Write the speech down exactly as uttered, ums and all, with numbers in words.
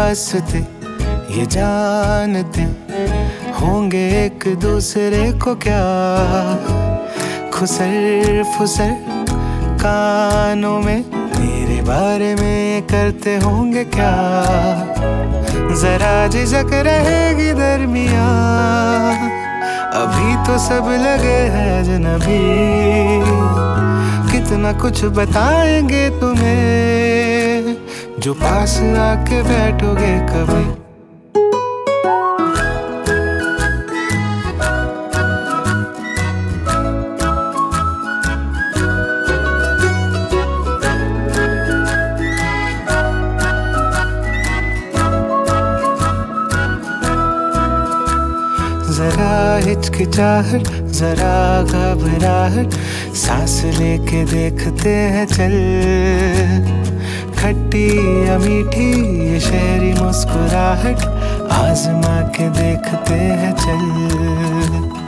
वास्ते ये जानते होंगे एक दूसरे को क्या। खुसर फुसर कानों में मेरे बारे में करते होंगे क्या। जरा झिझक रहेगी दरमिया, अभी तो सब लगे हैं अजनबी। कितना कुछ बताएंगे तुम्हें जो पास आके बैठोगे कभी। जरा हिचकिचाहट जरा घबराहट, सांस लेके देखते हैं चल। खट्टी या मीठी ये शहरी मुस्कुराहट, आजमा के देखते हैं चल।